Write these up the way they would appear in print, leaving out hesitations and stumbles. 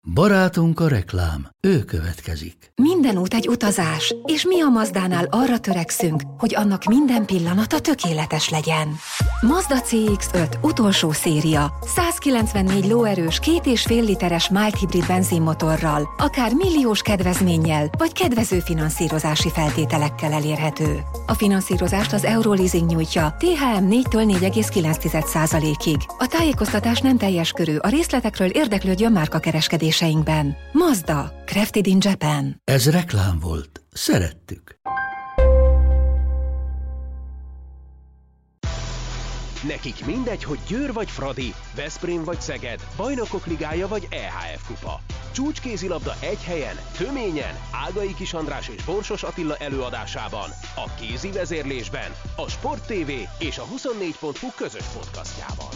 Barátunk a reklám, ő következik. Minden út egy utazás, és mi a Mazdánál arra törekszünk, hogy annak minden pillanata tökéletes legyen. Mazda CX-5 utolsó széria, 194 lóerős 2,5 literes mild hibrid benzinmotorral, akár milliós kedvezménnyel, vagy kedvező finanszírozási feltételekkel elérhető. A finanszírozást az Euroleasing nyújtja, THM 4-től 4,9%-ig. A tájékoztatás nem teljes körű, a részletekről érdeklődjön márkakereskedéseinkben. Mazda, crafted in Japan. Ez reklám volt. Szerettük. Nekik mindegy, hogy Győr vagy Fradi, Veszprém vagy Szeged, Bajnokok Ligája vagy EHF Kupa. Csúcskézilabda egy helyen, töményen, Ágai Kis András és Borsos Attila előadásában, a kézi vezérlésben, a Sport TV és a 24.hu közös podcastjában.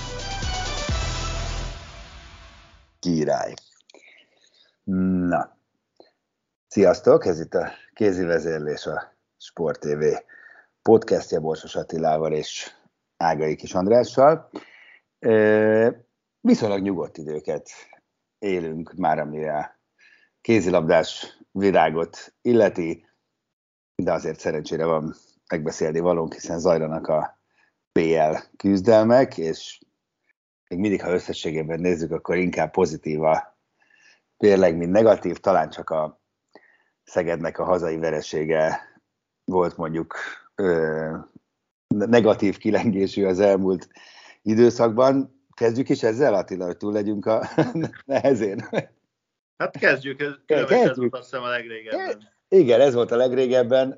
Király! Na, sziasztok! Ez itt a kézi vezérlés, a Sport TV podcastja Borsos Attilával és Ágai Kis Andrással. Viszonylag nyugodt időket élünk már, ami a kézilabdás virágot illeti, de azért szerencsére van megbeszélni valónk, hiszen zajlanak a PL küzdelmek, és még mindig, ha összességében nézzük, akkor inkább pozitív a mérleg, mint negatív. Talán csak a Szegednek a hazai veresége volt mondjuk negatív kilengésű az elmúlt időszakban. Kezdjük is ezzel, Attila, hogy túl legyünk a nehezén. Hát kezdjük, ez volt azt hiszem a legrégebben. Igen, ez volt a legrégebben,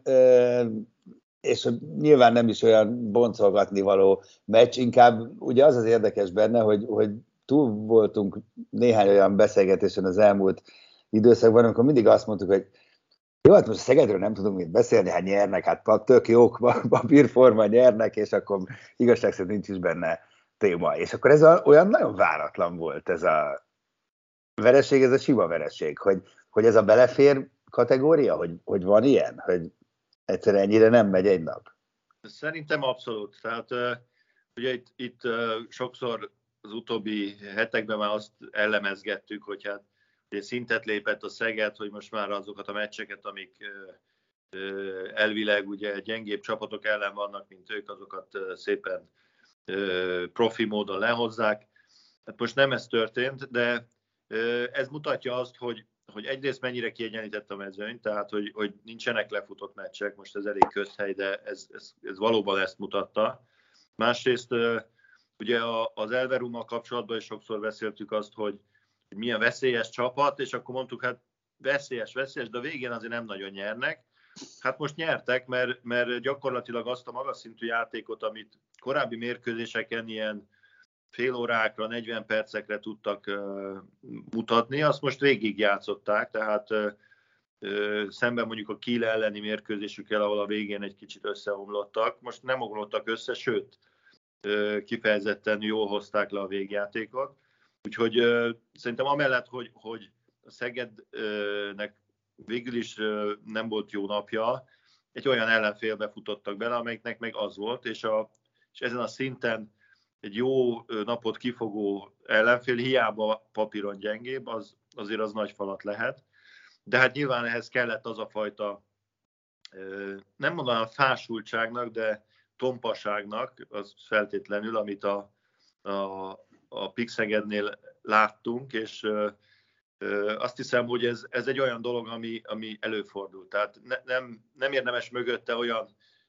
és nyilván nem is olyan boncolgatni való meccs, inkább ugye az érdekes benne, hogy túl voltunk néhány olyan beszélgetésen az elmúlt időszakban, amikor mindig azt mondtuk, hogy jó, hát most a Szegedről nem tudunk mit beszélni, hát nyernek, hát tök jók, papírforma nyernek, és akkor igazság szerint nincs is benne téma. És akkor ez olyan nagyon váratlan volt ez a vereség, ez a sima vereség, hogy ez a belefér kategória, hogy van ilyen, hogy egyszerűen ennyire nem megy egy nap. Szerintem abszolút. Tehát ugye itt sokszor az utóbbi hetekben már azt elemezgettük, hogy hát ugye szintet lépett a Szeged, hogy most már azokat a meccseket, amik elvileg ugye gyengébb csapatok ellen vannak, mint ők, azokat szépen profi módon lehozzák. Hát most nem ez történt, de ez mutatja azt, hogy egyrészt mennyire kiegyenlített a mezőny, tehát hogy nincsenek lefutott meccsek, most ez elég közhely, de ez valóban ezt mutatta. Másrészt ugye az Elverummal kapcsolatban is sokszor beszéltük azt, hogy milyen veszélyes csapat, és akkor mondtuk, hát veszélyes, de a végén azért nem nagyon nyernek. Hát most nyertek, mert gyakorlatilag azt a magas szintű játékot, amit korábbi mérkőzéseken ilyen fél órákra, 40 percekre tudtak mutatni, azt most végigjátszották, tehát szemben mondjuk a Kiel elleni méritkőzésükkel, ahol a végén egy kicsit összeomlottak, most nem omlottak össze, sőt, kifejezetten jól hozták le a végjátékot. Úgyhogy szerintem amellett, hogy a Szegednek végül is nem volt jó napja, egy olyan ellenfélbe futottak bele, amelyiknek meg az volt, és ezen a szinten egy jó napot kifogó ellenfél, hiába papíron gyengébb, azért az nagy falat lehet. De hát nyilván ehhez kellett az a fajta, nem mondanám fásultságnak, de tompaságnak, az feltétlenül, amit a Pixegednél láttunk, és azt hiszem, hogy ez egy olyan dolog, ami előfordul. Tehát nem érdemes mögötte olyan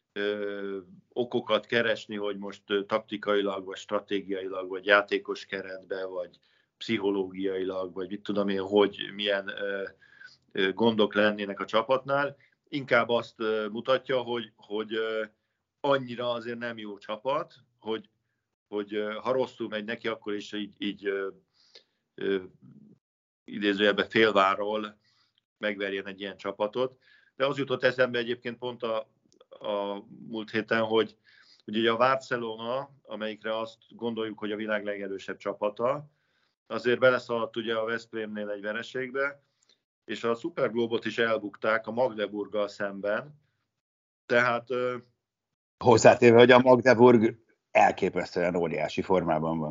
okokat keresni, hogy most taktikailag, vagy stratégiailag, vagy játékos keretbe, vagy pszichológiailag, vagy mit tudom én, hogy milyen gondok lennének a csapatnál. Inkább azt mutatja, hogy annyira azért nem jó csapat, hogy ha rosszul megy neki, akkor is így idézőjelben félváról megverjen egy ilyen csapatot. De az jutott eszembe egyébként pont a múlt héten, hogy ugye a Barcelona, amelyikre azt gondoljuk, hogy a világ legerősebb csapata, azért beleszaladt ugye a Veszprémnél egy vereségbe, és a Superglobot is elbukták a Magdeburggal szemben. Tehát hozzátéve, hogy a Magdeburg elképesztően óriási formában van.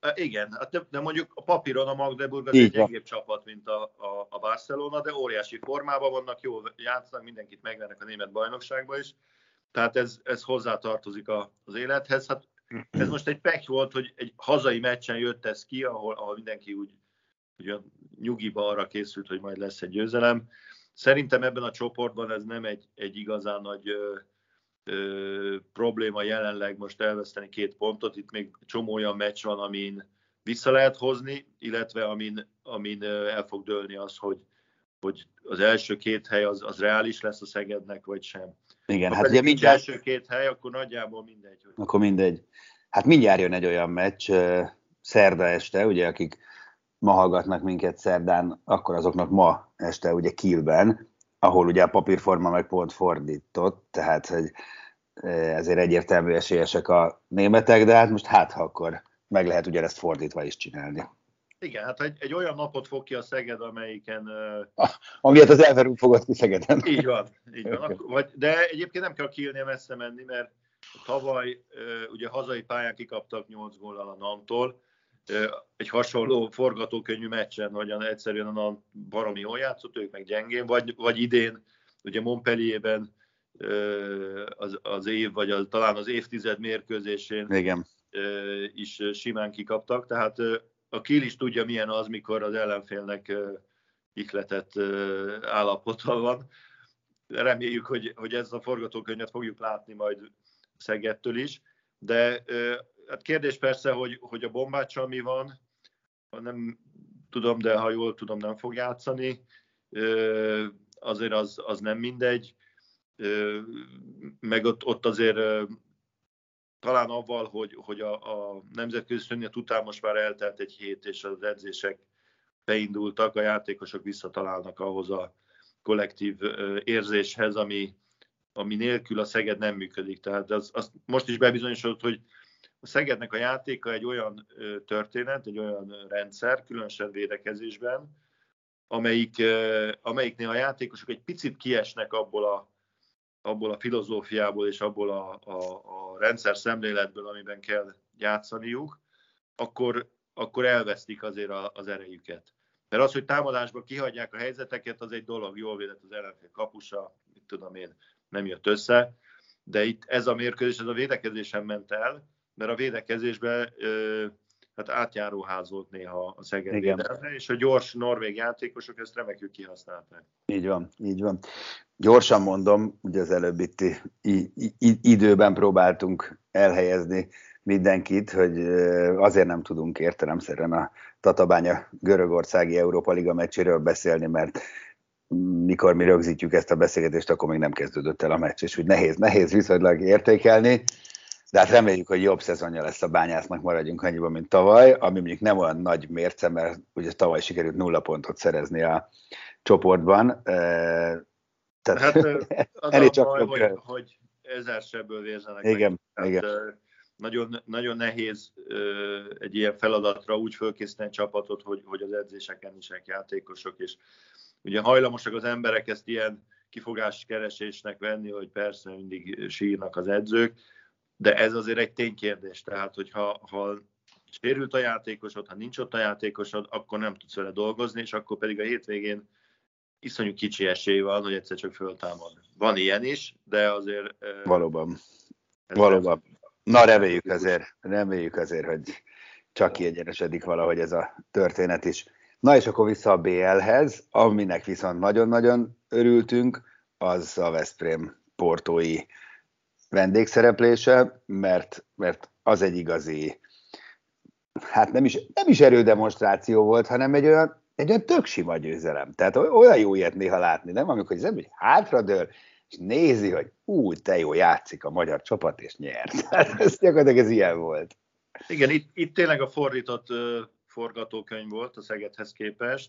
Igen, de mondjuk a papíron a Magdeburg az egy gyengébb csapat, mint a Barcelona, de óriási formában vannak, jól játszanak, mindenkit megvernek a német bajnokságban is. Tehát ez hozzátartozik az élethez. Hát ez most egy pekk volt, hogy egy hazai meccsen jött ez ki, ahol mindenki úgy nyugiba arra készült, hogy majd lesz egy győzelem. Szerintem ebben a csoportban ez nem egy igazán nagy probléma jelenleg most elveszteni 2 pontot. Itt még csomó olyan meccs van, amin vissza lehet hozni, illetve amin el fog dőlni az, hogy az első 2 hely az reális lesz a Szegednek, vagy sem. Igen, ha hát pedig ugye nincs első 2 hely, akkor nagyjából mindegy. Akkor mindegy. Hát mindjárt jön egy olyan meccs szerda este, ugye akik ma hallgatnak minket szerdán, akkor azoknak ma este ugye Kielben, ahol ugye a papírforma meg pont fordított, tehát hogy ezért egyértelmű esélyesek a németek, de hát most ha akkor meg lehet ugyanezt fordítva is csinálni. Igen, hát egy olyan napot fog ki a Szeged, amelyiken... Amiért az Elverünk fogott ki Szegeden. Így van. De egyébként nem kell Kielnél messze menni, mert tavaly ugye hazai pályán kikaptak 8 góllal a NAM-tól, egy hasonló forgatókönyvű meccsen, hogy egyszerűen a NAM baromi jól játszott, ők meg gyengén, vagy idén, ugye Montpellierben az év, vagy talán az évtized mérkőzésén igen, is simán kikaptak, tehát a Kiel is tudja, milyen az, mikor az ellenfélnek ihletett állapotban van. Reméljük, hogy ezt a forgatókönyvet fogjuk látni majd Szegedtől is, de hát kérdés persze, hogy a Bombáccsal mi van, nem tudom, de ha jól tudom, nem fog játszani, azért az nem mindegy, meg ott azért talán avval, hogy a nemzetközi szünet után most már eltelt egy hét, és az edzések beindultak, a játékosok visszatalálnak ahhoz a kollektív érzéshez, ami nélkül a Szeged nem működik. Tehát az most is bebizonyosodott, hogy a Szegednek a játéka egy olyan történet, egy olyan rendszer, különösen védekezésben, amelyiknél a játékosok egy picit kiesnek abból a filozófiából és abból a rendszer szemléletből, amiben kell játszaniuk, akkor elvesztik azért az erejüket. Mert az, hogy támadásba kihagyják a helyzeteket, az egy dolog, jól védett az ellenfél kapusa, mit tudom én, nem jött össze, de itt ez a mérkőzés, ez a védekezésen ment el, mert a védekezésben hát átjáróház volt néha a Szeged védelme, és a gyors norvég játékosok ezt remekül kihasználták. Így van, így van. Gyorsan mondom, ugye az előbb itt időben próbáltunk elhelyezni mindenkit, hogy azért nem tudunk értelemszerűen a Tatabánya görögországi Európa Liga meccséről beszélni, mert mikor mi rögzítjük ezt a beszélgetést, akkor még nem kezdődött el a meccs, és úgy nehéz viszonylag értékelni, de hát reméljük, hogy jobb szezonja lesz a Bányásznak, maradjunk annyiban, mint tavaly, ami mondjuk nem olyan nagy mérce, mert ugye tavaly sikerült 0 pontot szerezni a csoportban. Tehát hát az a baj, hogy 1000 sebből vérzenek. Igen. Nagyon, nagyon nehéz egy ilyen feladatra úgy fölkészíteni csapatot, hogy az edzéseken is játékosok, és ugye hajlamosak az emberek ezt ilyen kifogáskeresésnek venni, hogy persze mindig sírnak az edzők, de ez azért egy ténykérdés, tehát hogyha sérült a játékosod, ha nincs ott a játékosod, akkor nem tudsz vele dolgozni, és akkor pedig a hétvégén iszonyú kicsi esély van, hogy egyszer csak föltámad. Van ilyen is, de azért... Valóban. Na, reméljük azért, hogy csak kiegyenesedik valahogy ez a történet is. Na és akkor vissza a BL-hez, aminek viszont nagyon-nagyon örültünk, az a Veszprém portói vendégszereplése, mert az egy igazi, hát nem is erődemonstráció volt, hanem egy olyan tök sima győzelem. Tehát olyan jó ilyet néha látni, nem? Amikor az ember hátradől, és nézi, hogy te jó játszik a magyar csapat, és nyert. Hát ez gyakorlatilag ilyen volt. Igen, itt tényleg a fordított forgatókönyv volt a Szegedhez képest.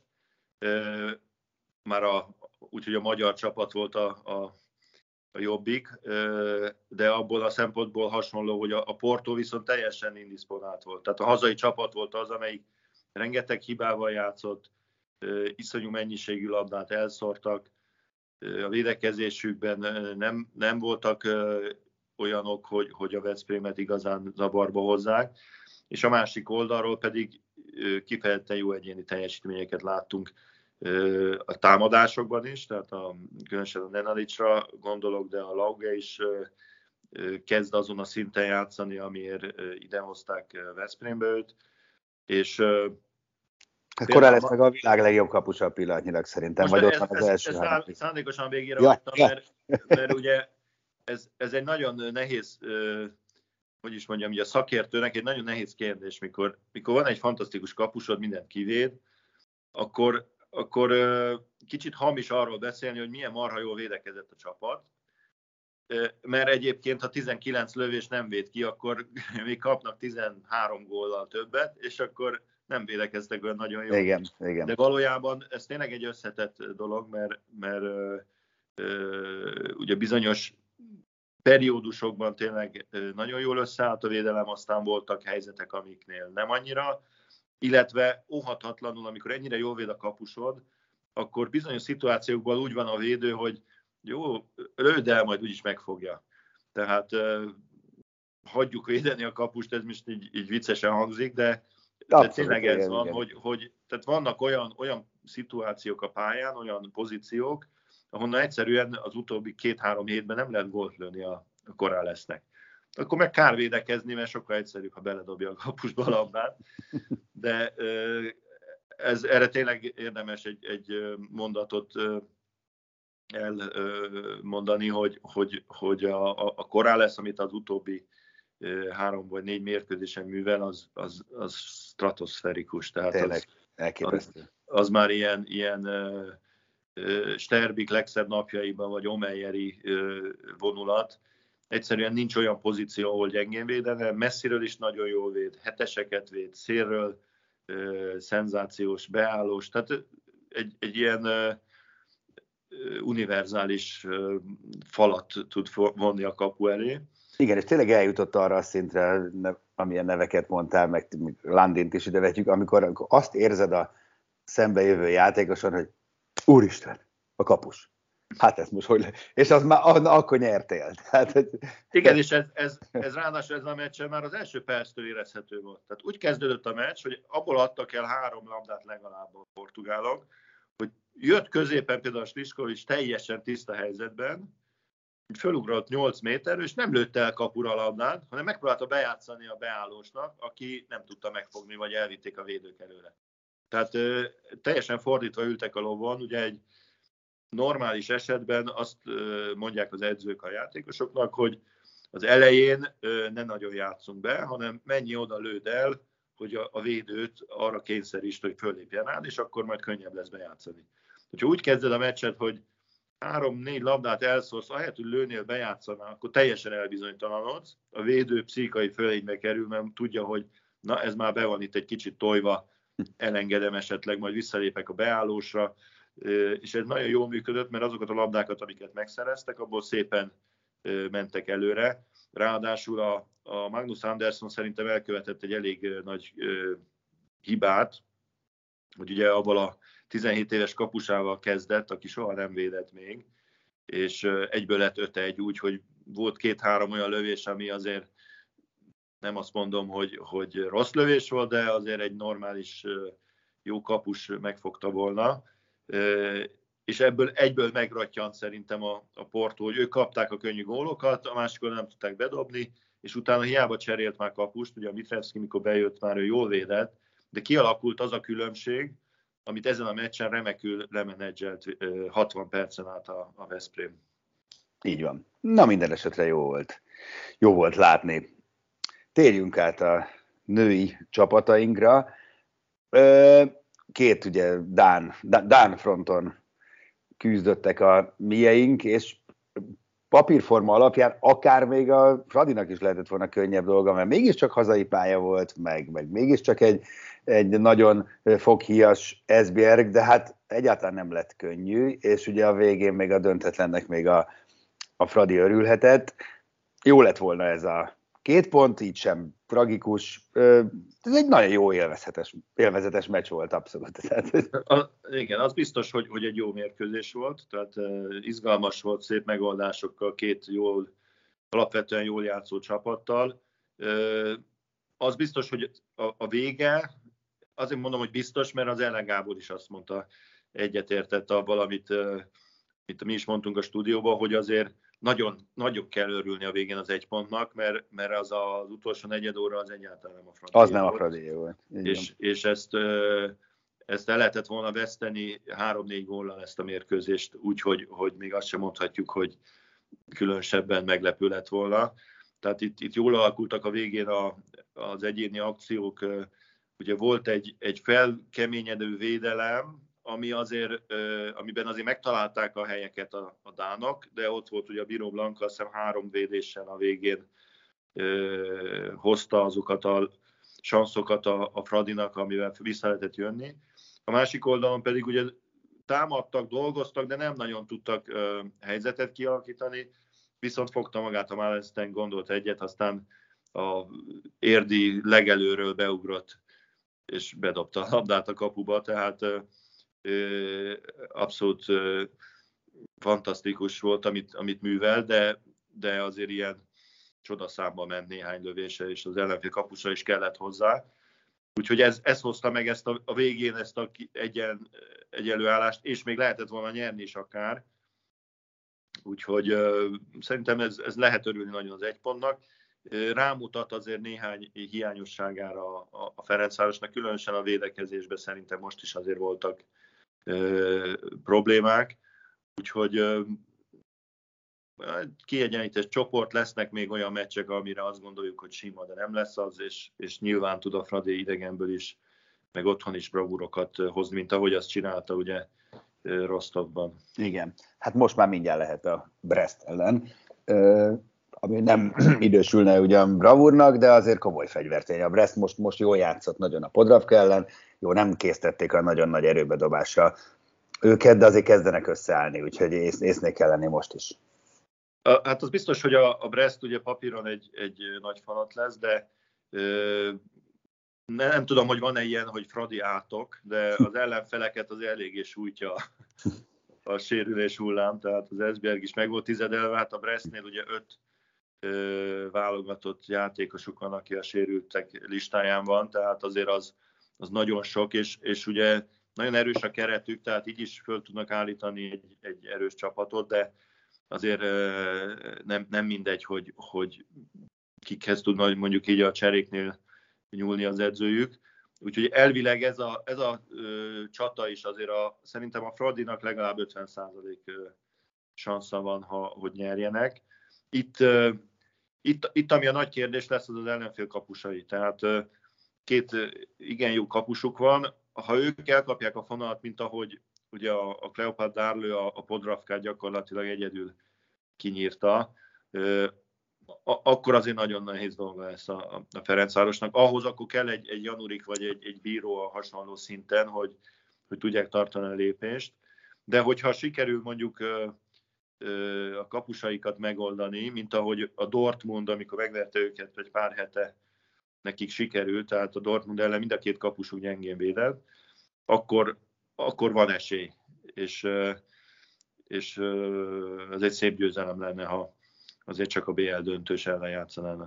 Már úgyhogy a magyar csapat volt a jobbik, de abból a szempontból hasonló, hogy a Porto viszont teljesen indisponált volt. Tehát a hazai csapat volt az, amelyik rengeteg hibával játszott, iszonyú mennyiségű labdát elszórtak, a védekezésükben nem voltak olyanok, hogy a Veszprémet igazán zavarba hozzák, és a másik oldalról pedig kifejezetten jó egyéni teljesítményeket láttunk a támadásokban is, tehát különösen a Nenadicsra gondolok, de a Lauge is kezd azon a szinten játszani, amiért idehozták Veszprémbe őt, és Corrales meg a világ legjobb kapusa pillanatnyilag szerintem, vagy ott van az első három. Szándékosan végére hagytam, mert ugye ez egy nagyon nehéz, hogy is mondjam, ugye a szakértőnek egy nagyon nehéz kérdés, mikor van egy fantasztikus kapusod, mindent kivéd, akkor kicsit hamis arról beszélni, hogy milyen marha jól védekezett a csapat, mert egyébként, ha 19 lövés nem véd ki, akkor még kapnak 13 góllal többet, és akkor nem védekeztek olyan nagyon jól. Igen. De valójában ez tényleg egy összetett dolog, mert ugye bizonyos periódusokban tényleg nagyon jól összeállt a védelem, aztán voltak helyzetek, amiknél nem annyira, illetve óhatatlanul, amikor ennyire jól véd a kapusod, akkor bizonyos szituációkban úgy van a védő, hogy jó, lőd el, majd úgyis megfogja. Tehát hagyjuk védeni a kapust, ez most így viccesen hangzik, de tényleg ez van, hogy tehát vannak olyan szituációk a pályán, olyan pozíciók, ahonnan egyszerűen az utóbbi 2-3 hétben nem lehet gólt lőni a Corralesnek. Akkor meg kár védekezni, mert sokkal egyszerűbb, ha beledobja a kapusba a labdát. De erre tényleg érdemes egy mondatot elmondani, hogy a Corrales, amit az utóbbi 3 vagy 4 mérkőzésen művel, az stratoszferikus. Tehát tényleg elképesztő. Az már ilyen Sterbik legszebb napjaiban, vagy Omeyeri vonulat. Egyszerűen nincs olyan pozíció, ahol gyengén védene. Messziről is nagyon jól véd, heteseket véd, szélről szenzációs, beállós. Tehát egy ilyen univerzális falat tud vonni a kapu elé. Igen, és tényleg eljutott arra a szintre, amilyen neveket mondtál, meg Landint is idevetjük, amikor azt érzed a szembejövő játékoson, hogy úristen, a kapus. Hát ez most hogy... És az már akkor nyertél. Igen, és ez ráadásul ez a meccsen már az első perctől érezhető volt. Tehát úgy kezdődött a meccs, hogy abból adtak el 3 labdát legalább a portugálok, hogy jött középen például a Sliskovics teljesen tiszta helyzetben, fölugrott 8 méterről, és nem lőtte el kapura a labdát, hanem megpróbálta bejátszani a beállósnak, aki nem tudta megfogni, vagy elvitték a védők előre. Tehát teljesen fordítva ültek a lovon, ugye egy normális esetben azt mondják az edzők a játékosoknak, hogy az elején ne nagyon játszunk be, hanem menj oda, lőd el, hogy a védőt arra kényszerítsd, hogy föllépjen rád, és akkor majd könnyebb lesz bejátszani. Ha úgy kezded a meccset, hogy 3-4 labdát elszórsz, ahelyett, hogy lőnél, bejátszanál, akkor teljesen elbizonytalanodsz. A védő pszichai fölénybe kerül, mert tudja, hogy na ez már be van itt egy kicsit tojva, elengedem esetleg, majd visszalépek a beállósra, és ez nagyon jól működött, mert azokat a labdákat, amiket megszereztek, abból szépen mentek előre. Ráadásul a Magnus Andersson szerintem elkövetett egy elég nagy hibát, hogy ugye abban a 17 éves kapusával kezdett, aki soha nem védett még, és egyből lett 5-1 úgy, hogy volt 2-3 olyan lövés, ami azért nem azt mondom, hogy rossz lövés volt, de azért egy normális jó kapus megfogta volna. És ebből egyből megrattyant szerintem a Porto, hogy ők kapták a könnyű gólokat, a másikon nem tudták bedobni, és utána hiába cserélt már kapust, ugye a Mitrevski, mikor bejött, már ő jól védett, de kialakult az a különbség, amit ezen a meccsen remekül lemenedzselt 60 percen át a Veszprém. Így van. Na, minden esetre jó volt látni. Térjünk át a női csapatainkra. 2 ugye Dán fronton küzdöttek a mieink, és papírforma alapján akár még a Fradinak is lehetett volna könnyebb dolga, mert mégiscsak hazai pálya volt, meg mégiscsak egy nagyon foghíjas Esbjerg, de hát egyáltalán nem lett könnyű, és ugye a végén még a döntetlennek még a Fradi örülhetett. Jó lett volna ez a 2 pont, így sem tragikus. Ez egy nagyon jó élvezetes meccs volt, abszolút. Igen, az biztos, hogy egy jó mérkőzés volt, tehát izgalmas volt, szép megoldásokkal, 2 jól alapvetően jól játszó csapattal. Az biztos, hogy a vége, azért mondom, hogy biztos, mert az Ellen Gábor is azt mondta, egyetértett avval, amit mi is mondtunk a stúdióban, hogy azért nagyon kell örülni a végén az 1 pontnak, mert az utolsó negyed óra az egyáltalán nem a Fradi. Az nem a Fradi volt. És ezt el lehetett volna veszteni 3-4 góllal ezt a mérkőzést, úgyhogy még azt sem mondhatjuk, hogy különösebben meglepő lett volna. Tehát itt jól alakultak a végén az egyéni akciók. Ugye volt egy felkeményedő védelem, amiben azért megtalálták a helyeket a dánok, de ott volt ugye a Biro Blanka, azt hiszem 3 védéssel a végén hozta azokat a sanszokat a Fradinak, amivel vissza lehetett jönni. A másik oldalon pedig ugye támadtak, dolgoztak, de nem nagyon tudtak helyzetet kialakítani, viszont fogta magát a Malenstein, gondolt egyet, aztán a érdi legelőről beugrott, és bedobta a labdát a kapuba, tehát abszolút fantasztikus volt, amit művel, de azért ilyen csodaszámba ment néhány lövése, és az ellenfél kapusa is kellett hozzá. Úgyhogy ez hozta meg a végén ezt a egyenlő állást, és még lehetett volna nyerni is akár. Úgyhogy szerintem ez lehet örülni nagyon az 1 pontnak. Rámutat azért néhány hiányosságára a Ferencvárosnak, különösen a védekezésben szerintem most is azért voltak problémák. Úgyhogy kiegyenlített csoport, lesznek még olyan meccsek, amire azt gondoljuk, hogy sima, de nem lesz az, és nyilván tud a Fradi idegenből is, meg otthon is bravúrokat hozni, mint ahogy azt csinálta ugye Rostovban. Igen, hát most már mindjárt lehet a Brest ellen, ami nem idősülne ugyan bravúrnak, de azért komoly fegyvertény. A Brest most jól játszott nagyon a Podravka ellen, jó, nem késztették a nagyon nagy erőbedobásra őket, de azért kezdenek összeállni, úgyhogy észnél kell lenni most is. Hát az biztos, hogy a Brest ugye papíron egy nagy falat lesz, de nem tudom, hogy van-e ilyen, hogy Fradi átok, de az ellenfeleket az eléggé sújtja a sérülés hullám, tehát az Esbjerg is meg volt tizedelve, hát a Brestnél ugye 5 válogatott játékosuk van, aki a sérültek listáján van, tehát azért az nagyon sok, és ugye nagyon erős a keretük, tehát így is föl tudnak állítani egy erős csapatot, de azért nem mindegy, hogy kikhez tud mondjuk így a cseréknél nyúlni az edzőjük. Úgyhogy elvileg ez a csata is azért szerintem a Fradinak legalább 50% sansza van, hogy nyerjenek. Itt ami a nagy kérdés lesz, az ellenfél kapusai. Tehát 2 igen jó kapusuk van. Ha ők elkapják a fonalat, mint ahogy ugye a Kleopád Darlő a Podravkát gyakorlatilag egyedül kinyírta, akkor azért nagyon nehéz dolga lesz a Ferencvárosnak. Ahhoz akkor kell egy Janurik vagy egy bíró a hasonló szinten, hogy tudják tartani a lépést. De hogyha sikerül mondjuk a kapusaikat megoldani, mint ahogy a Dortmund, amikor megverte őket egy pár hete, nekik sikerült, tehát a Dortmund ellen mind a 2 kapusuk gyengén védett, akkor van esély. És ez egy szép győzelem lenne, ha azért csak a BL döntős ellen játszanának.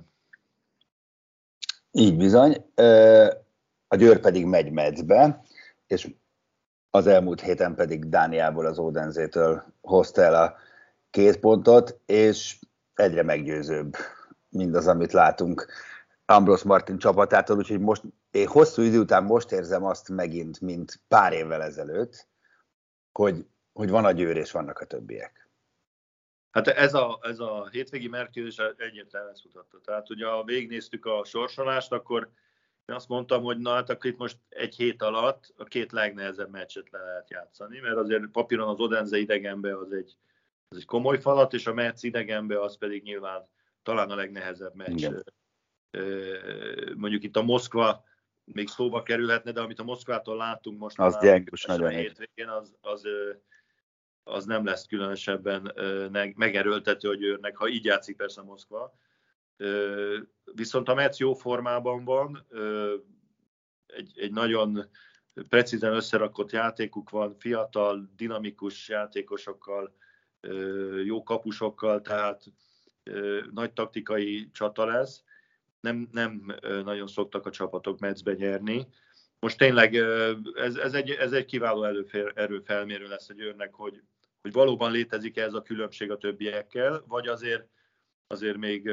Így bizony. A Győr pedig megy Metszbe, és az elmúlt héten pedig Dániából, az Odensé-től hozta el a 2 pontot, és egyre meggyőzőbb mindaz, amit látunk Ambros Martin csapatától, úgyhogy most én hosszú idő után most érzem azt megint, mint pár évvel ezelőtt, hogy van a Győr és vannak a többiek. Hát ez a hétvégi mérkőzés egyértelműen ezt mutatta. Tehát ugye ha végignéztük a sorsolást, akkor én azt mondtam, hogy na hát akkor itt most egy hét alatt a 2 legnehezebb meccset le lehet játszani, mert azért papíron az Odense idegenbe az egy komoly falat, és a Metz idegenbe az pedig nyilván talán a legnehezebb meccs. Igen. Mondjuk itt a Moszkva még szóba kerülhetne, de amit a Moszkvától látunk most az gyengus nagyon hétvégén, az nem lesz különösebben megerőltető a Győrnek, ha így játszik persze a Moszkva. Viszont a Metz jó formában van, egy nagyon precízen összerakott játékuk van, fiatal, dinamikus játékosokkal, jó kapusokkal, tehát nagy taktikai csata lesz. Nem nagyon szoktak a csapatok meccbe nyerni. Most tényleg ez egy kiváló erőfelmérő lesz a Győrnek, hogy valóban létezik ez a különbség a többiekkel, vagy azért még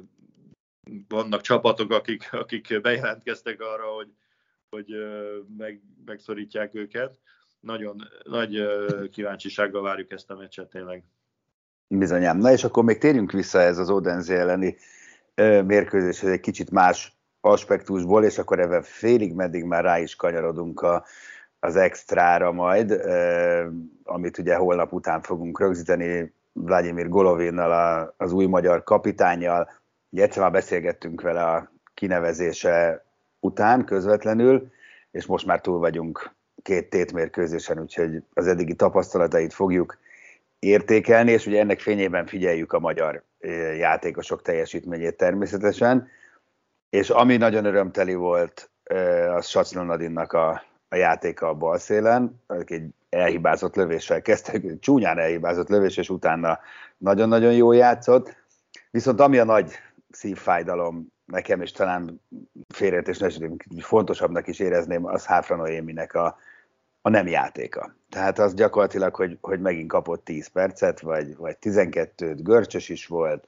vannak csapatok, akik bejelentkeztek arra, hogy megszorítják őket. Nagyon nagy kíváncsisággal várjuk ezt a meccset tényleg. Bizonyám. Na és akkor még térjünk vissza ez az Odense elleni mérkőzéshez egy kicsit más aspektusból, és akkor ebben félig meddig már rá is kanyarodunk az extrára majd, amit ugye holnap után fogunk rögzíteni Vladimir Golovinnal, az új magyar kapitánnyal. Ugye egyszer már beszélgettünk vele a kinevezése után közvetlenül, és most már túl vagyunk 2 tétmérkőzésen, úgyhogy az eddigi tapasztalatait fogjuk értékelni, és ugye ennek fényében figyeljük a magyar játékosok teljesítményét természetesen, és ami nagyon örömteli volt, az Sacló Nadinnak a játéka a bal szélen, egy elhibázott lövéssel kezdtek, csúnyán elhibázott lövés, és utána nagyon-nagyon jól játszott. Viszont ami a nagy szívfájdalom nekem, és talán félreértés esetén fontosabbnak is érezném, az Háfra Noéminek a nem játéka. Tehát az gyakorlatilag, hogy megint kapott 10 percet, vagy 12-t, görcsös is volt,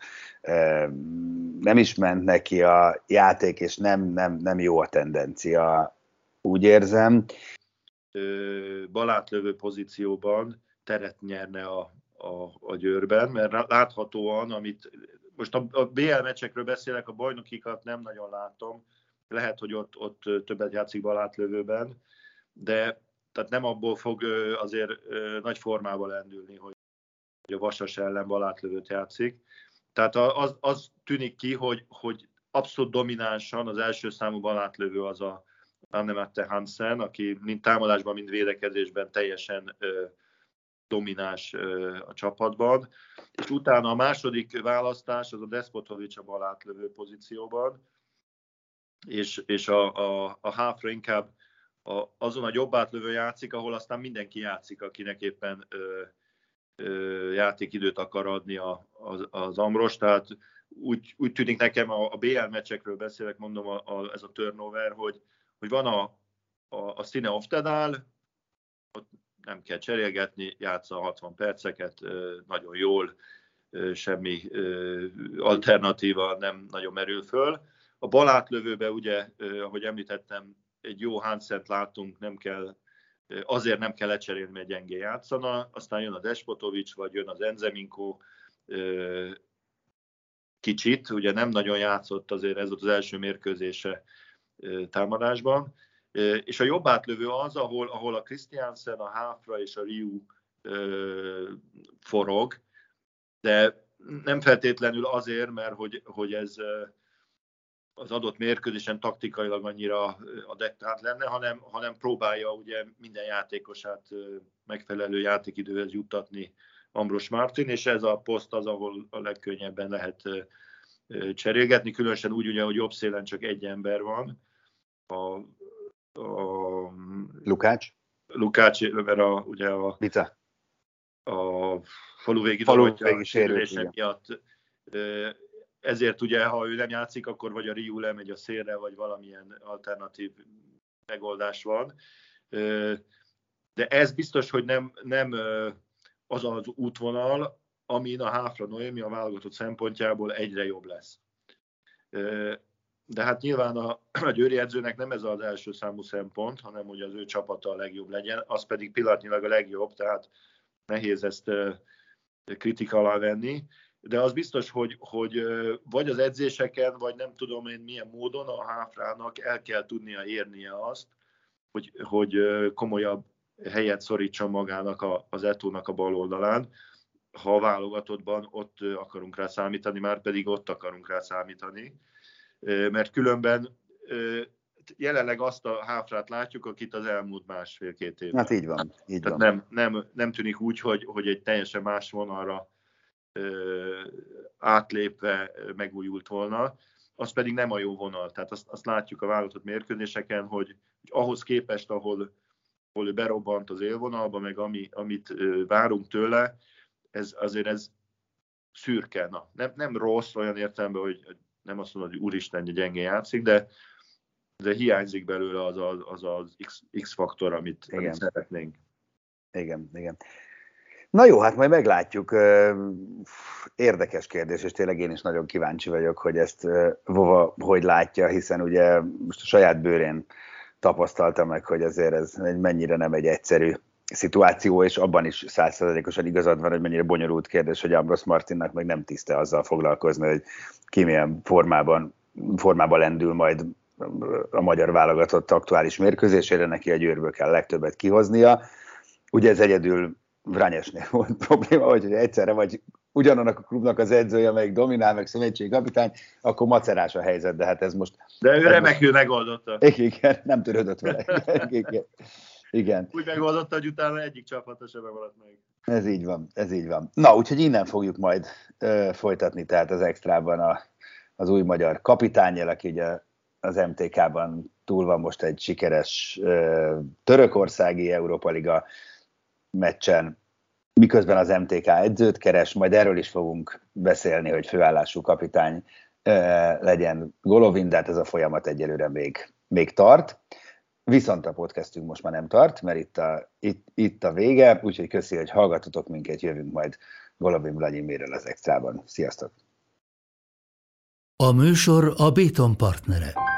nem is ment neki a játék, és nem jó a tendencia, úgy érzem. Balátlövő pozícióban teret nyerne a Győrben, mert láthatóan, amit most a BL meccsekről beszélek, a bajnokikat nem nagyon látom, lehet, hogy ott többet játszik balátlövőben, de tehát nem abból fog azért nagy formába lendülni, hogy a Vasas ellen balátlövőt játszik. Tehát az tűnik ki, hogy abszolút dominánsan az első számú balátlövő az a Annemette Hansen, aki mind támadásban, mind védekezésben teljesen domináns a csapatban. És utána a második választás az a Despotovic a balátlövő pozícióban, és a Háfra inkább azon a jobb átlövő játszik, ahol aztán mindenki játszik, akinek éppen játékidőt akar adni az Ambros. Tehát úgy tűnik nekem, a BL meccsekről beszélek, mondom, ez a turnover, hogy van a Stine Oftedal, ott nem kell cserélgetni, játsza 60 perceket, nagyon jól, semmi alternatíva nem nagyon merül föl. A balátlövőbe ugye, ahogy említettem, egy jó Hansent látunk, azért nem kell lecserélni, mert gyengén játszana, aztán jön a Despotovic, vagy jön az Enzeminko kicsit, ugye nem nagyon játszott, azért ez volt az első mérkőzése támadásban, és a jobb átlövő az, ahol a Christiansen, a Háfra és a Riu forog, de nem feltétlenül azért, mert hogy ez az adott mérkőzésen taktikailag annyira adekvát lenne, hanem próbálja ugye minden játékosát megfelelő játékidőhez juttatni Ambros Martin, és ez a poszt az, ahol a legkönnyebben lehet cserélgetni, különösen úgy ugye, hogy jobb szélen csak egy ember van. Lukács, mert ugye a faluvégi sérülése miatt. Ezért ugye, ha ő nem játszik, akkor vagy a Riu lemegy a szélre, vagy valamilyen alternatív megoldás van. De ez biztos, hogy nem az az útvonal, amin a Háfra Noémi a válogatott szempontjából egyre jobb lesz. De hát nyilván a győri edzőnek nem ez az első számú szempont, hanem hogy az ő csapata a legjobb legyen, az pedig pillanatnyilag a legjobb, tehát nehéz ezt kritika alá venni. De az biztos, hogy vagy az edzéseken, vagy nem tudom én milyen módon a Háfrának el kell tudnia érnie azt, hogy komolyabb helyet szorítson magának az Etónak a bal oldalán. Ha a válogatottban ott akarunk rá számítani, már pedig ott akarunk rá számítani. Mert különben jelenleg azt a Háfrát látjuk, akit az elmúlt 1,5-2 évben. Hát így van. Nem tűnik úgy, hogy egy teljesen más vonalra átlépve megújult volna, az pedig nem a jó vonal. Tehát azt látjuk a válogatott mérkőzéseken, hogy ahhoz képest, ahol ő berobbant az élvonalba, meg amit várunk tőle, ez szürke. Na, nem rossz olyan értelemben, hogy nem azt mondod, hogy úristen, gyengén játszik, de hiányzik belőle az X-faktor, amit szeretnénk. Igen. Na jó, hát majd meglátjuk. Érdekes kérdés, és tényleg én is nagyon kíváncsi vagyok, hogy ezt Vova hogy látja, hiszen ugye most a saját bőrén tapasztalta meg, hogy azért ez mennyire nem egy egyszerű szituáció, és abban is 100%-osan igazad van, hogy mennyire bonyolult kérdés, hogy Ambrose Martinnak meg nem tiszte azzal foglalkozni, hogy ki milyen formában lendül majd a magyar válogatott aktuális mérkőzésére, neki a Győrből kell legtöbbet kihoznia. Ugye ez egyedül Vranyesnél volt probléma, hogy egyszerre vagy ugyanannak a klubnak az edzője, amelyik dominál, meg szövetségkapitány, akkor macerás a helyzet, de hát ez most... De ő remekül megoldotta. Igen, nem törődött vele. Igen. Úgy megoldotta, hogy utána egyik csapata sem maradt meg. Ez így van. Na, úgyhogy innen fogjuk majd folytatni, tehát az extrában az új magyar kapitánnyal, aki ugye az MTK-ban túl van most egy sikeres törökországi Európa Liga meccsen, miközben az MTK edzőt keres, majd erről is fogunk beszélni, hogy főállású kapitány legyen Golovin, de hát ez a folyamat egyelőre még tart. Viszont a podcastünk most már nem tart, mert itt a vége, úgyhogy köszi, hogy hallgatotok minket, jövünk majd Golovin Vlagyimirrel az extrában. Sziasztok! A műsor a Béton partnere.